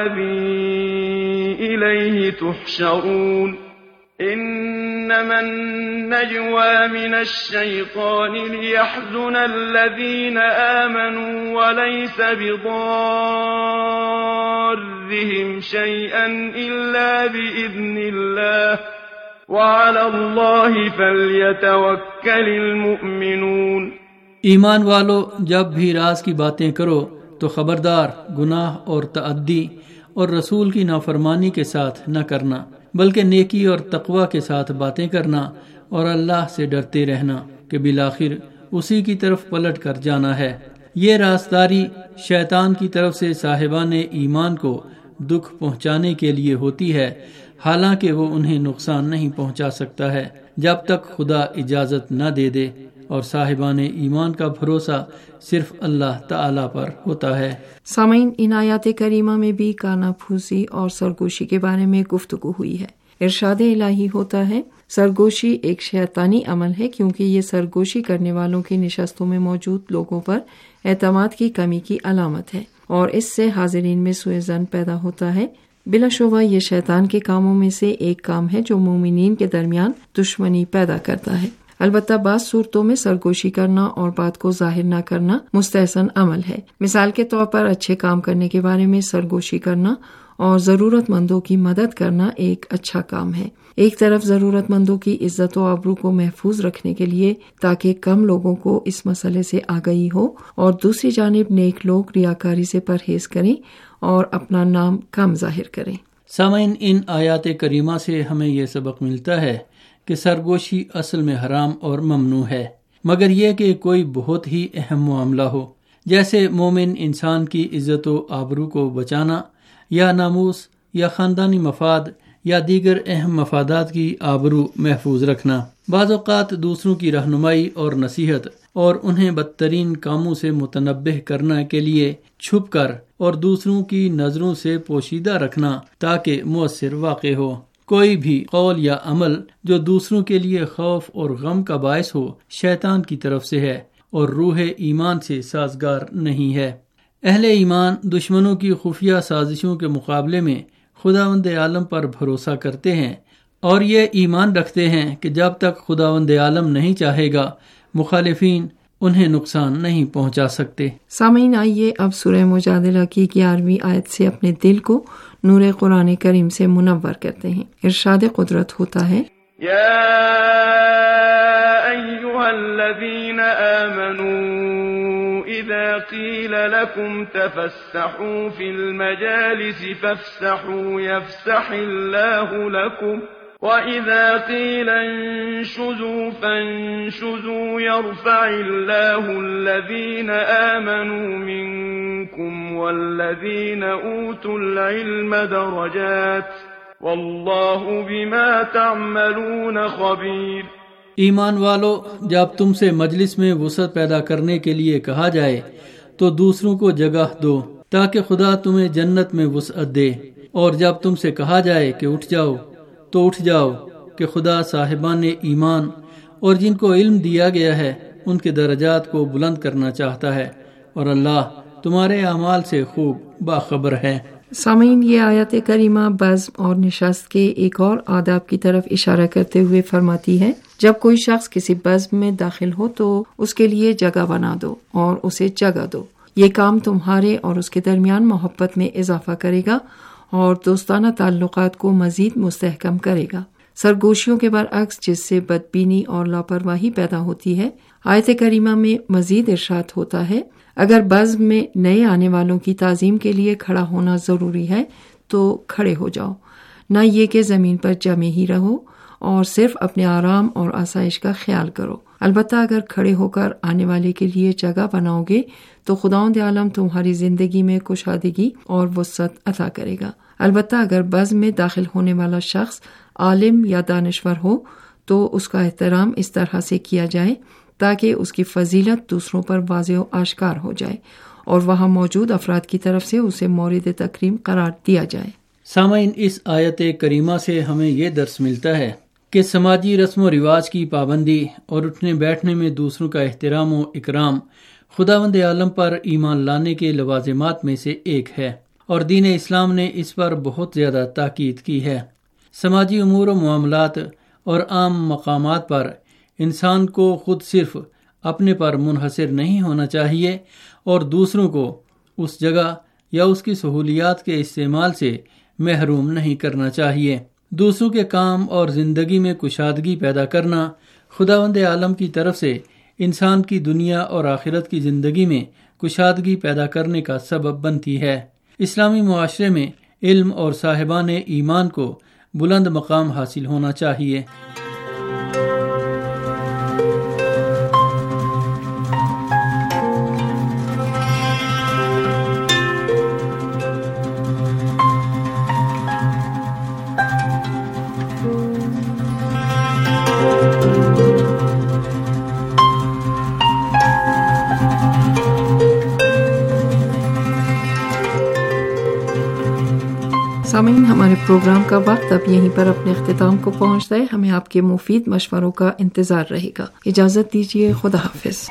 الذي إليه تحشرون إنما النجوى من الشيطان ليحزن الذين آمنوا وليس بضارهم شيئا إلا بإذن الله وعلى الله فليتوكل المؤمنون۔ ایمان والو، جب بھی راز کی باتیں کرو تو خبردار گناہ اور تعدی اور رسول کی نافرمانی کے ساتھ نہ کرنا، بلکہ نیکی اور تقوی کے ساتھ باتیں کرنا اور اللہ سے ڈرتے رہنا کہ بالآخر اسی کی طرف پلٹ کر جانا ہے۔ یہ رازداری شیطان کی طرف سے صاحبان ایمان کو دکھ پہنچانے کے لیے ہوتی ہے، حالانکہ وہ انہیں نقصان نہیں پہنچا سکتا ہے جب تک خدا اجازت نہ دے دے، اور صاحبان ایمان کا بھروسہ صرف اللہ تعالی پر ہوتا ہے۔ سامعین، ان آیات کریمہ میں بھی کانا پھوسی اور سرگوشی کے بارے میں گفتگو ہوئی ہے۔ ارشاد الہی ہوتا ہے، سرگوشی ایک شیطانی عمل ہے کیونکہ یہ سرگوشی کرنے والوں کی نشستوں میں موجود لوگوں پر اعتماد کی کمی کی علامت ہے اور اس سے حاضرین میں سوء ظن پیدا ہوتا ہے۔ بلا شبہ یہ شیطان کے کاموں میں سے ایک کام ہے جو مومنین کے درمیان دشمنی پیدا کرتا ہے۔ البتہ بعض صورتوں میں سرگوشی کرنا اور بات کو ظاہر نہ کرنا مستحسن عمل ہے۔ مثال کے طور پر اچھے کام کرنے کے بارے میں سرگوشی کرنا اور ضرورت مندوں کی مدد کرنا ایک اچھا کام ہے۔ ایک طرف ضرورت مندوں کی عزت و آبرو کو محفوظ رکھنے کے لیے تاکہ کم لوگوں کو اس مسئلے سے آگاہی ہو، اور دوسری جانب نیک لوگ ریاکاری سے پرہیز کریں اور اپنا نام کم ظاہر کریں۔ سامعین، ان آیات کریمہ سے ہمیں یہ سبق ملتا ہے کہ سرگوشی اصل میں حرام اور ممنوع ہے، مگر یہ کہ کوئی بہت ہی اہم معاملہ ہو، جیسے مومن انسان کی عزت و آبرو کو بچانا یا ناموس یا خاندانی مفاد یا دیگر اہم مفادات کی آبرو محفوظ رکھنا۔ بعض اوقات دوسروں کی رہنمائی اور نصیحت اور انہیں بدترین کاموں سے متنبہ کرنے کے لیے چھپ کر اور دوسروں کی نظروں سے پوشیدہ رکھنا تاکہ مؤثر واقع ہو۔ کوئی بھی قول یا عمل جو دوسروں کے لیے خوف اور غم کا باعث ہو شیطان کی طرف سے ہے اور روح ایمان سے سازگار نہیں ہے۔ اہل ایمان دشمنوں کی خفیہ سازشوں کے مقابلے میں خداوند عالم پر بھروسہ کرتے ہیں اور یہ ایمان رکھتے ہیں کہ جب تک خداوند عالم نہیں چاہے گا مخالفین انہیں نقصان نہیں پہنچا سکتے۔ سامعین، آئیے اب سورہ مجادلہ کی 11ویں آیت سے اپنے دل کو نور قرآن کریم سے منور کرتے ہیں۔ ارشاد قدرت ہوتا ہے، یا ایھا الذین آمنوا اذا قیل لکم تفسحوا فی المجالس فافسحوا یفسح اللہ لکم وَإِذَا قِيلَ انشُزُوا فَانشُزُوا يَرْفَعِ اللَّهُ الَّذِينَ آمَنُوا مِنكُمْ وَالَّذِينَ أُوتُوا الْعِلْمَ دَرَجَاتٍ وَاللَّهُ بِمَا تَعْمَلُونَ خَبِيرٌ۔ ایمان والو، جب تم سے مجلس میں وسعت پیدا کرنے کے لیے کہا جائے تو دوسروں کو جگہ دو تاکہ خدا تمہیں جنت میں وسعت دے، اور جب تم سے کہا جائے کہ اٹھ جاؤ تو اٹھ جاؤ، کہ خدا صاحبان ایمان اور جن کو علم دیا گیا ہے ان کے درجات کو بلند کرنا چاہتا ہے، اور اللہ تمہارے اعمال سے خوب باخبر ہے۔ سامعین، یہ آیت کریمہ بزم اور نشست کے ایک اور آداب کی طرف اشارہ کرتے ہوئے فرماتی ہے، جب کوئی شخص کسی بزم میں داخل ہو تو اس کے لیے جگہ بنا دو اور اسے جگہ دو۔ یہ کام تمہارے اور اس کے درمیان محبت میں اضافہ کرے گا اور دوستانہ تعلقات کو مزید مستحکم کرے گا۔ سرگوشیوں کے برعکس جس سے بدبینی اور لاپرواہی پیدا ہوتی ہے، آیت کریمہ میں مزید ارشاد ہوتا ہے، اگر بزم میں نئے آنے والوں کی تعظیم کے لیے کھڑا ہونا ضروری ہے تو کھڑے ہو جاؤ، نہ یہ کہ زمین پر جمے ہی رہو اور صرف اپنے آرام اور آسائش کا خیال کرو۔ البتہ اگر کھڑے ہو کر آنے والے کے لیے جگہ بناؤ گے تو خداوند عالم تمہاری زندگی میں کشادگی اور وسعت عطا کرے گا۔ البتہ اگر بزم میں داخل ہونے والا شخص عالم یا دانشور ہو تو اس کا احترام اس طرح سے کیا جائے تاکہ اس کی فضیلت دوسروں پر واضح و آشکار ہو جائے اور وہاں موجود افراد کی طرف سے اسے مورد تکریم قرار دیا جائے۔ سامعین، اس آیت کریمہ سے ہمیں یہ درس ملتا ہے کہ سماجی رسم و رواج کی پابندی اور اٹھنے بیٹھنے میں دوسروں کا احترام و اکرام خداوند عالم پر ایمان لانے کے لوازمات میں سے ایک ہے، اور دین اسلام نے اس پر بہت زیادہ تاکید کی ہے۔ سماجی امور و معاملات اور عام مقامات پر انسان کو خود صرف اپنے پر منحصر نہیں ہونا چاہیے اور دوسروں کو اس جگہ یا اس کی سہولیات کے استعمال سے محروم نہیں کرنا چاہیے۔ دوسروں کے کام اور زندگی میں کشادگی پیدا کرنا خداوند عالم کی طرف سے انسان کی دنیا اور آخرت کی زندگی میں کشادگی پیدا کرنے کا سبب بنتی ہے۔ اسلامی معاشرے میں علم اور صاحبان ایمان کو بلند مقام حاصل ہونا چاہیے۔ سامعین، ہمارے پروگرام کا وقت اب یہیں پر اپنے اختتام کو پہنچتا ہے۔ ہمیں آپ کے مفید مشوروں کا انتظار رہے گا۔ اجازت دیجیے، خدا حافظ۔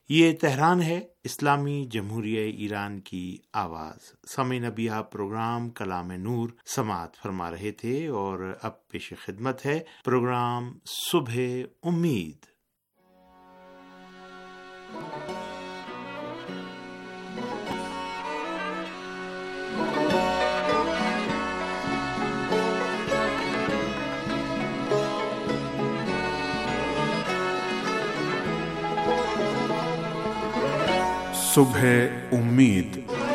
یہ تہران ہے، اسلامی جمہوریہ ایران کی آواز۔ سامعین، ابھی آپ پروگرام کلام نور سماعت فرما رہے تھے اور اب پیش خدمت ہے پروگرام صبح امید۔ صبح امید۔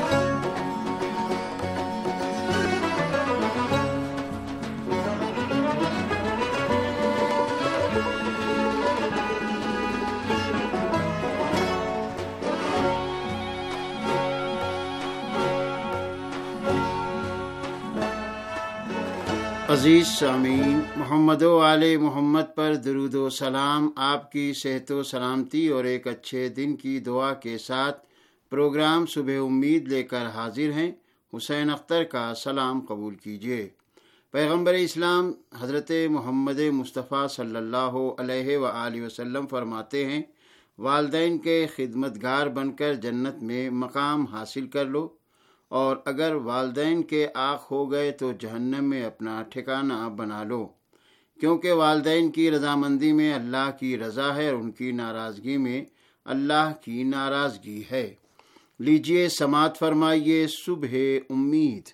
عزیز سامعین، محمد و آل محمد پر درود و سلام، آپ کی صحت و سلامتی اور ایک اچھے دن کی دعا کے ساتھ پروگرام صبح امید لے کر حاضر ہیں۔ حسین اختر کا سلام قبول کیجیے۔ پیغمبر اسلام حضرت محمد مصطفیٰ صلی اللہ علیہ وآلہ وسلم فرماتے ہیں، والدین کے خدمتگار بن کر جنت میں مقام حاصل کر لو، اور اگر والدین کے عاق ہو گئے تو جہنم میں اپنا ٹھکانہ بنا لو، کیونکہ والدین کی رضامندی میں اللہ کی رضا ہے اور ان کی ناراضگی میں اللہ کی ناراضگی ہے۔ لیجئے سماعت فرمائیے صبح امید۔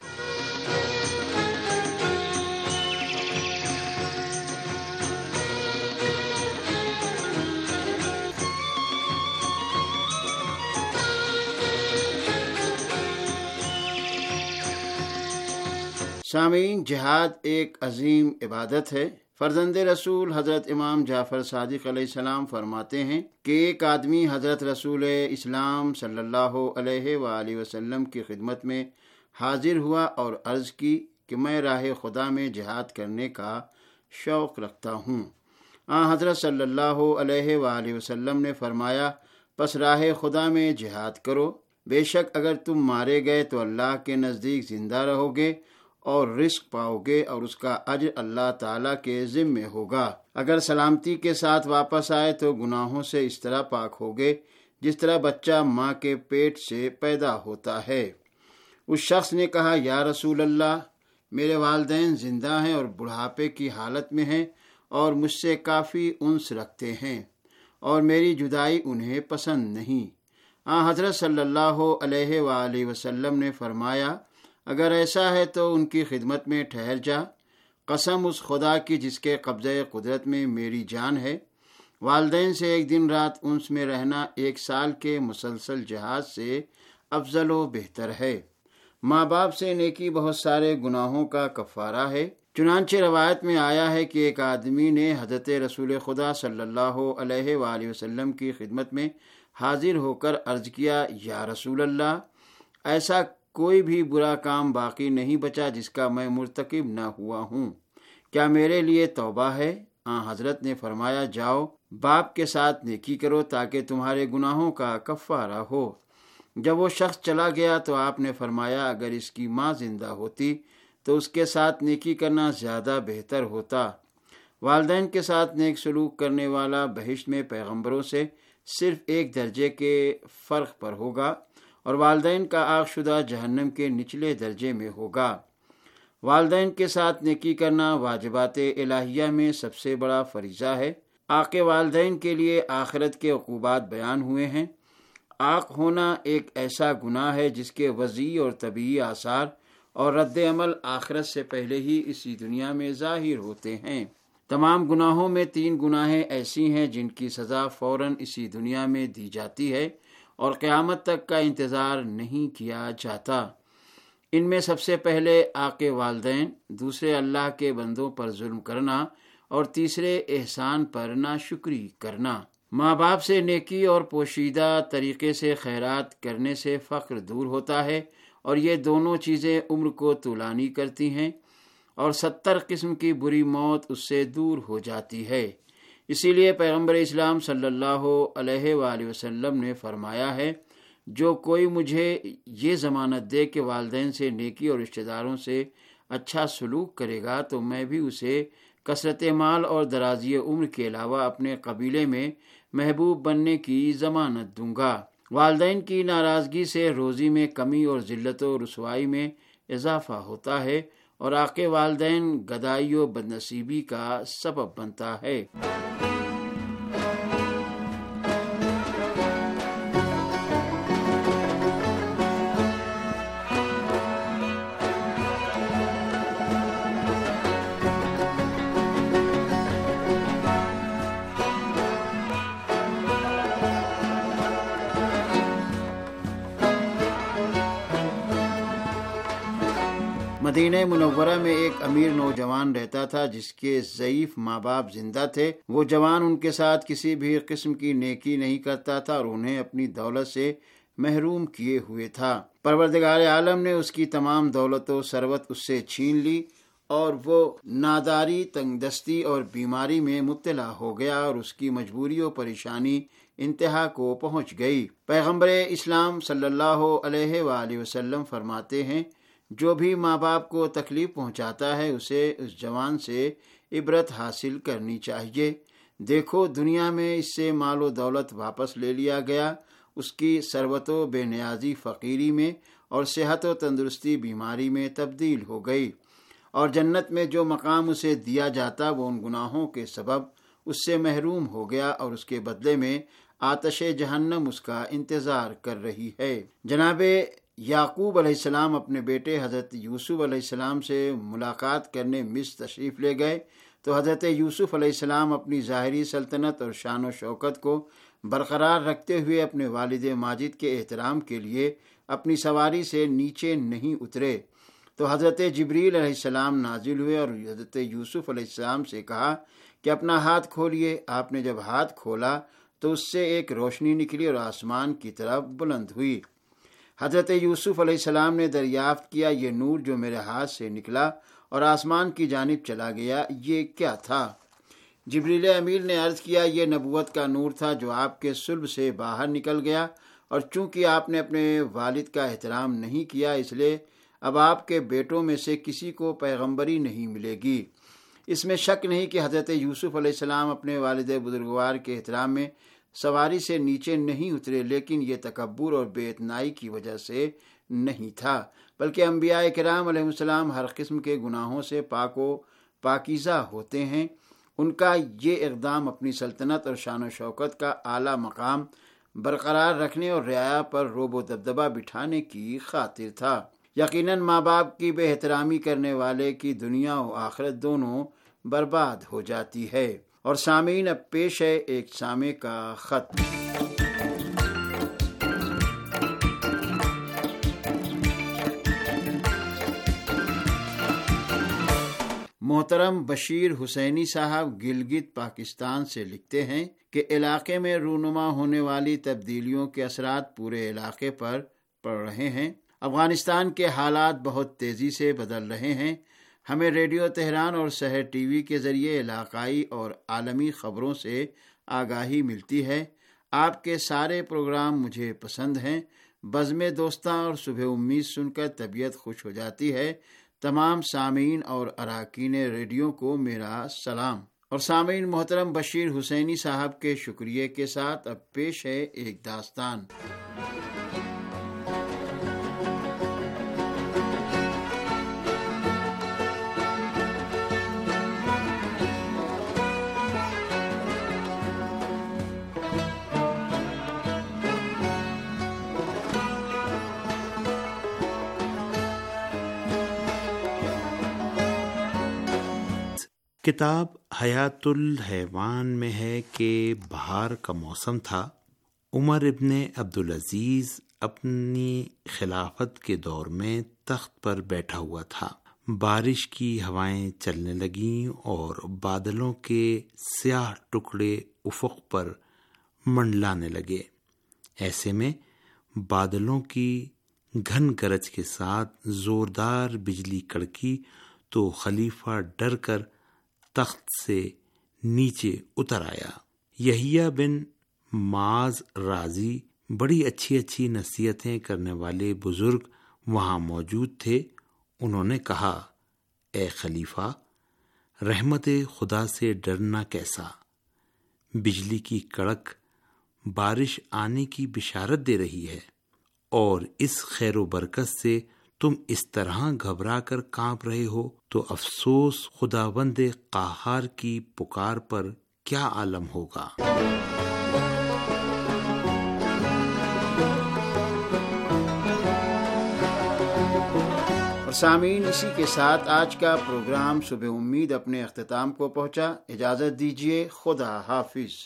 سامعین، جہاد ایک عظیم عبادت ہے۔ فرزند رسول حضرت امام جعفر صادق علیہ السلام فرماتے ہیں کہ ایک آدمی حضرت رسول اسلام صلی اللہ علیہ وآلہ وسلم کی خدمت میں حاضر ہوا اور عرض کی کہ میں راہ خدا میں جہاد کرنے کا شوق رکھتا ہوں۔ حضرت صلی اللہ علیہ وآلہ وسلم نے فرمایا، پس راہ خدا میں جہاد کرو، بے شک اگر تم مارے گئے تو اللہ کے نزدیک زندہ رہو گے اور رزق پاؤ گے اور اس کا اجر اللہ تعالیٰ کے ذمے ہوگا۔ اگر سلامتی کے ساتھ واپس آئے تو گناہوں سے اس طرح پاک ہوگے جس طرح بچہ ماں کے پیٹ سے پیدا ہوتا ہے۔ اس شخص نے کہا، یا رسول اللہ، میرے والدین زندہ ہیں اور بڑھاپے کی حالت میں ہیں اور مجھ سے کافی انس رکھتے ہیں اور میری جدائی انہیں پسند نہیں۔ حضرت صلی اللہ علیہ وآلہ وسلم نے فرمایا، اگر ایسا ہے تو ان کی خدمت میں ٹھہر جا، قسم اس خدا کی جس کے قبضہ قدرت میں میری جان ہے، والدین سے ایک دن رات انس میں رہنا 1 سال کے مسلسل جہاد سے افضل و بہتر ہے۔ ماں باپ سے نیکی بہت سارے گناہوں کا کفارہ ہے۔ چنانچہ روایت میں آیا ہے کہ ایک آدمی نے حضرت رسول خدا صلی اللہ علیہ وآلہ وسلم کی خدمت میں حاضر ہو کر عرض کیا، یا رسول اللہ، ایسا کوئی بھی برا کام باقی نہیں بچا جس کا میں مرتکب نہ ہوا ہوں، کیا میرے لیے توبہ ہے؟ حضرت نے فرمایا، جاؤ باپ کے ساتھ نیکی کرو تاکہ تمہارے گناہوں کا کفارہ ہو۔ جب وہ شخص چلا گیا تو آپ نے فرمایا، اگر اس کی ماں زندہ ہوتی تو اس کے ساتھ نیکی کرنا زیادہ بہتر ہوتا۔ والدین کے ساتھ نیک سلوک کرنے والا بہشت میں پیغمبروں سے صرف 1 درجے کے فرق پر ہوگا اور والدین کا عاق شدہ جہنم کے نچلے درجے میں ہوگا۔ والدین کے ساتھ نیکی کرنا واجبات الہیہ میں سب سے بڑا فریضہ ہے۔ عاق والدین کے لیے آخرت کے عقوبات بیان ہوئے ہیں۔ عاق ہونا ایک ایسا گناہ ہے جس کے وضعی اور طبعی آثار اور رد عمل آخرت سے پہلے ہی اسی دنیا میں ظاہر ہوتے ہیں۔ تمام گناہوں میں 3 گناہیں ایسی ہیں جن کی سزا فوراً اسی دنیا میں دی جاتی ہے اور قیامت تک کا انتظار نہیں کیا جاتا۔ ان میں سب سے پہلے عاق والدین، دوسرے اللہ کے بندوں پر ظلم کرنا اور تیسرے احسان پر ناشکری کرنا۔ ماں باپ سے نیکی اور پوشیدہ طریقے سے خیرات کرنے سے فقر دور ہوتا ہے اور یہ دونوں چیزیں عمر کو طولانی کرتی ہیں اور 70 قسم کی بری موت اس سے دور ہو جاتی ہے۔ اسی لیے پیغمبر اسلام صلی اللہ علیہ وآلہ وسلم نے فرمایا ہے، جو کوئی مجھے یہ ضمانت دے کہ والدین سے نیکی اور رشتہ داروں سے اچھا سلوک کرے گا تو میں بھی اسے کثرت مال اور درازی عمر کے علاوہ اپنے قبیلے میں محبوب بننے کی ضمانت دوں گا۔ والدین کی ناراضگی سے روزی میں کمی اور ذلت و رسوائی میں اضافہ ہوتا ہے اور عاق والدین گدائی و بدنصیبی کا سبب بنتا ہے۔ مدینہ منورہ میں ایک امیر نوجوان رہتا تھا جس کے ضعیف ماں باپ زندہ تھے۔ وہ جوان ان کے ساتھ کسی بھی قسم کی نیکی نہیں کرتا تھا اور انہیں اپنی دولت سے محروم کیے ہوئے تھا۔ پروردگار عالم نے اس کی تمام دولت و ثروت اس سے چھین لی اور وہ ناداری، تنگ دستی اور بیماری میں مبتلا ہو گیا اور اس کی مجبوری و پریشانی انتہا کو پہنچ گئی۔ پیغمبر اسلام صلی اللہ علیہ وآلہ وسلم فرماتے ہیں، جو بھی ماں باپ کو تکلیف پہنچاتا ہے اسے اس جوان سے عبرت حاصل کرنی چاہیے۔ دیکھو دنیا میں اس سے مال و دولت واپس لے لیا گیا، اس کی ثروت و بے نیازی فقیری میں اور صحت و تندرستی بیماری میں تبدیل ہو گئی، اور جنت میں جو مقام اسے دیا جاتا وہ ان گناہوں کے سبب اس سے محروم ہو گیا اور اس کے بدلے میں آتش جہنم اس کا انتظار کر رہی ہے۔ جناب یعقوب علیہ السلام اپنے بیٹے حضرت یوسف علیہ السلام سے ملاقات کرنے مصر تشریف لے گئے تو حضرت یوسف علیہ السلام اپنی ظاہری سلطنت اور شان و شوکت کو برقرار رکھتے ہوئے اپنے والد ماجد کے احترام کے لیے اپنی سواری سے نیچے نہیں اترے تو حضرت جبریل علیہ السلام نازل ہوئے اور حضرت یوسف علیہ السلام سے کہا کہ اپنا ہاتھ کھولیے۔ آپ نے جب ہاتھ کھولا تو اس سے ایک روشنی نکلی اور آسمان کی طرف بلند ہوئی۔ حضرت یوسف علیہ السلام نے دریافت کیا، یہ نور جو میرے ہاتھ سے نکلا اور آسمان کی جانب چلا گیا یہ کیا تھا؟ جبریل امین نے عرض کیا، یہ نبوت کا نور تھا جو آپ کے صلب سے باہر نکل گیا، اور چونکہ آپ نے اپنے والد کا احترام نہیں کیا اس لیے اب آپ کے بیٹوں میں سے کسی کو پیغمبری نہیں ملے گی۔ اس میں شک نہیں کہ حضرت یوسف علیہ السلام اپنے والد بزرگوار کے احترام میں سواری سے نیچے نہیں اترے، لیکن یہ تکبر اور بے اتنائی کی وجہ سے نہیں تھا، بلکہ انبیاء کرام علیہ السلام ہر قسم کے گناہوں سے پاک و پاکیزہ ہوتے ہیں۔ ان کا یہ اقدام اپنی سلطنت اور شان و شوکت کا اعلیٰ مقام برقرار رکھنے اور رعایا پر رعب و دبدبہ بٹھانے کی خاطر تھا۔ یقیناً ماں باپ کی بے احترامی کرنے والے کی دنیا و آخرت دونوں برباد ہو جاتی ہے۔ اور سامعین، اب پیش ہے ایک سامع کا خط۔ محترم بشیر حسینی صاحب گلگت پاکستان سے لکھتے ہیں کہ علاقے میں رونما ہونے والی تبدیلیوں کے اثرات پورے علاقے پر پڑ رہے ہیں۔ افغانستان کے حالات بہت تیزی سے بدل رہے ہیں۔ ہمیں ریڈیو تہران اور سحر ٹی وی کے ذریعے علاقائی اور عالمی خبروں سے آگاہی ملتی ہے۔ آپ کے سارے پروگرام مجھے پسند ہیں۔ بزم دوستاں اور صبح امید سن کر طبیعت خوش ہو جاتی ہے۔ تمام سامعین اور اراکین ریڈیو کو میرا سلام۔ اور سامعین محترم بشیر حسینی صاحب کے شکریہ کے ساتھ اب پیش ہے ایک داستان۔ کتاب حیات الحیوان میں ہے کہ بہار کا موسم تھا۔ عمر ابن عبدالعزیز اپنی خلافت کے دور میں تخت پر بیٹھا ہوا تھا۔ بارش کی ہوائیں چلنے لگیں اور بادلوں کے سیاہ ٹکڑے افق پر منڈلانے لگے۔ ایسے میں بادلوں کی گھن گرج کے ساتھ زوردار بجلی کڑکی تو خلیفہ ڈر کر تخت سے نیچے اتر آیا۔ یحییٰ بن معاذ رازی بڑی اچھی نصیحتیں کرنے والے بزرگ وہاں موجود تھے۔ انہوں نے کہا، اے خلیفہ، رحمت خدا سے ڈرنا کیسا؟ بجلی کی کڑک बारिश आने की बिशारत दे रही है, और इस खैर व बरकत से तुम इस तरह घबरा कर कांप रहे हो, तो अफसोस खुदावंद क़हार की पुकार पर क्या आलम होगा। और सामीन, इसी के साथ आज का प्रोग्राम सुबह उम्मीद अपने अख्तिताम को पहुंचा। इजाज़त दीजिए, खुदा हाफिज।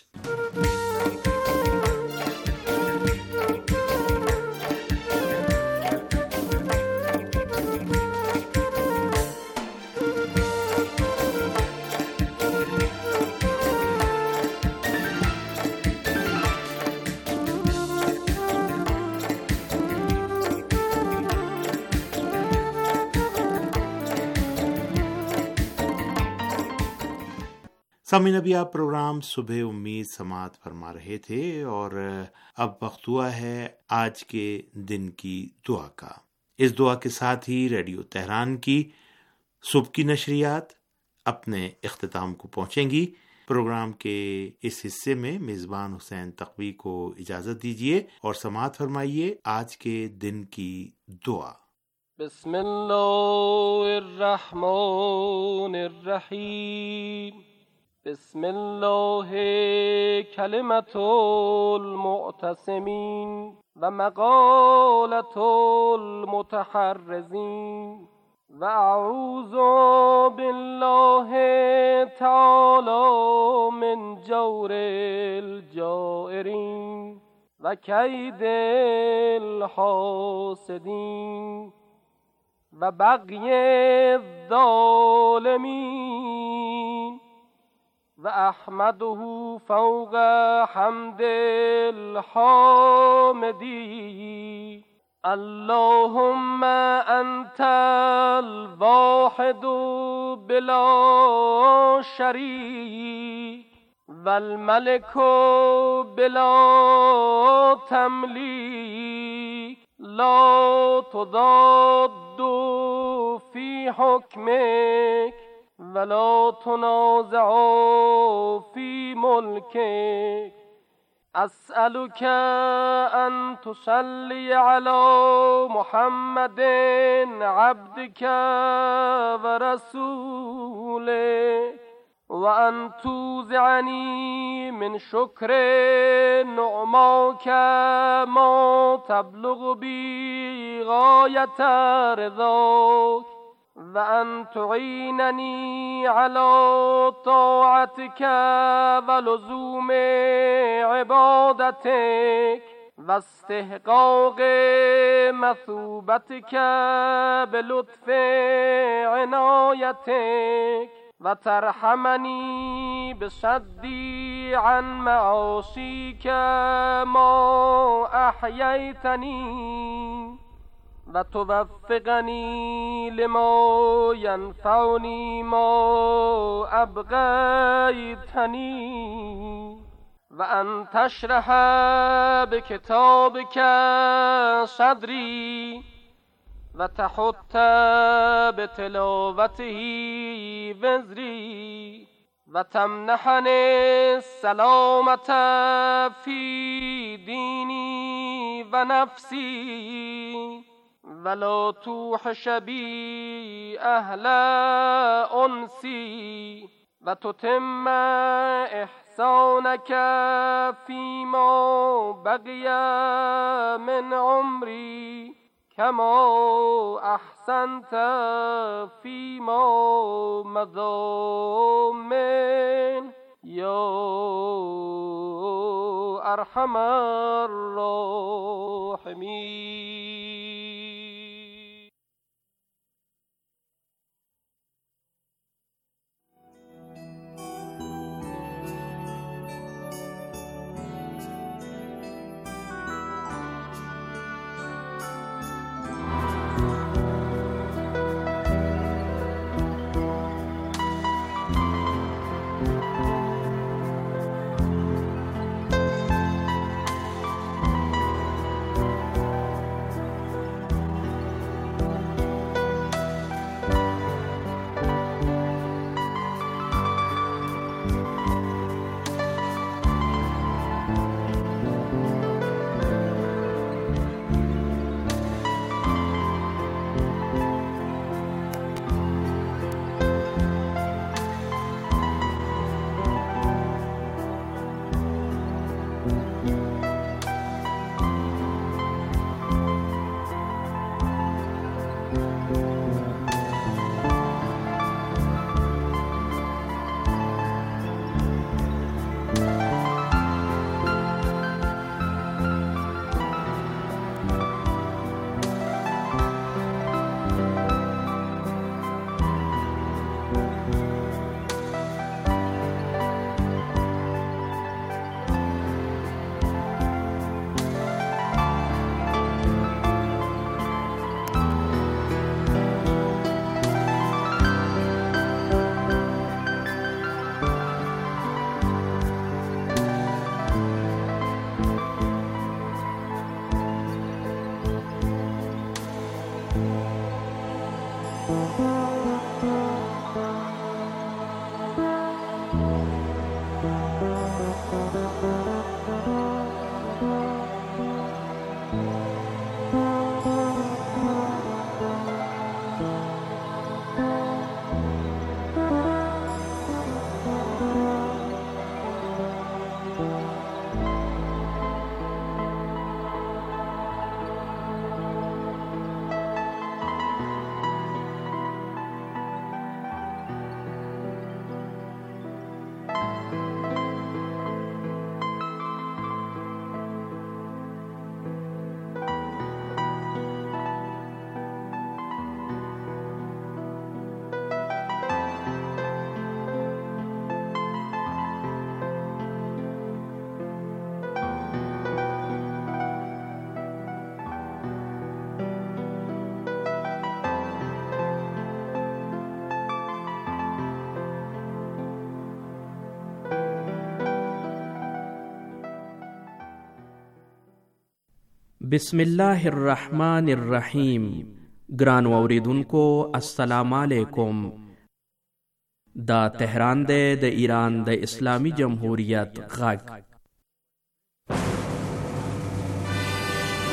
सामीन, अभी आप प्रोग्राम सुबह उम्मीद समाअत फरमा रहे थे, और अब वक्त हुआ है आज के दिन की दुआ का। इस दुआ के साथ ही रेडियो तेहरान की सुबह की नशरियात अपने इख्तिताम को पहुंचेंगी। प्रोग्राम के इस हिस्से में मेज़बान हुसैन तक़वी को इजाज़त दीजिए और समाअत फरमाइए आज के दिन की दुआ। बिस्मिल्लाहिर्रहमानिर्रहीम। बिस्मिल्लाह कलिमतुल मुअतसिमीन व मक़ालतुल मुतहर्रिज़ीन व अऊज़ु बिल्लाहि तआला मिन जौरिल जाइरीन व कैदिल हासिदीन व बग़यिज़ ज़ालिमीन व अहमदुहु फ़ौक़ हम्दिल हामिदीन। अल्लाहुम्मा अंतल वाहिदु बिला शरीक वल मलिकु बिला तमलीक ला तुदाद्दु फी हुक्मिक वला तुनाज़अ फी मुल्किक। अस्अलुका अन तुसल्ली अला मुहम्मदिन अब्दिका व रसूलिक व अन तुज़िअनी मिन शुक्रि निअमाका मा तबलुगु बी गायत रिज़ाक व अन तुईननी अला ताअतिका व लुज़ूमि इबादतिक व इस्तिहक़ाक़ि मसूबतिका बिलुत्फ़ि इनायतिक व तरहमनी बिसद्दी अन मआसीका मा अहयैतनी व तुवफ़्फ़िक़नी लिमा यनफ़अनी मा अबग़यतनी व अन तशरह बिकिताबिका सदरी व तहुत्त बितिलावतिही विज़री व तमनहनी सलामत फी दीनी व नफ्सी वला तुहश बी अहला उनसी व तुतिम्म इहसानका फीमा बक़िया मिन उम्री कमा अहसनत फीमा मज़ा मिन या अरहमर राहिमीन। بسم الله الرحمن الرحیم. ګران اوریدونکو السلام علیکم. دا تهران دی د ایران د اسلامی جمهوریت غږ.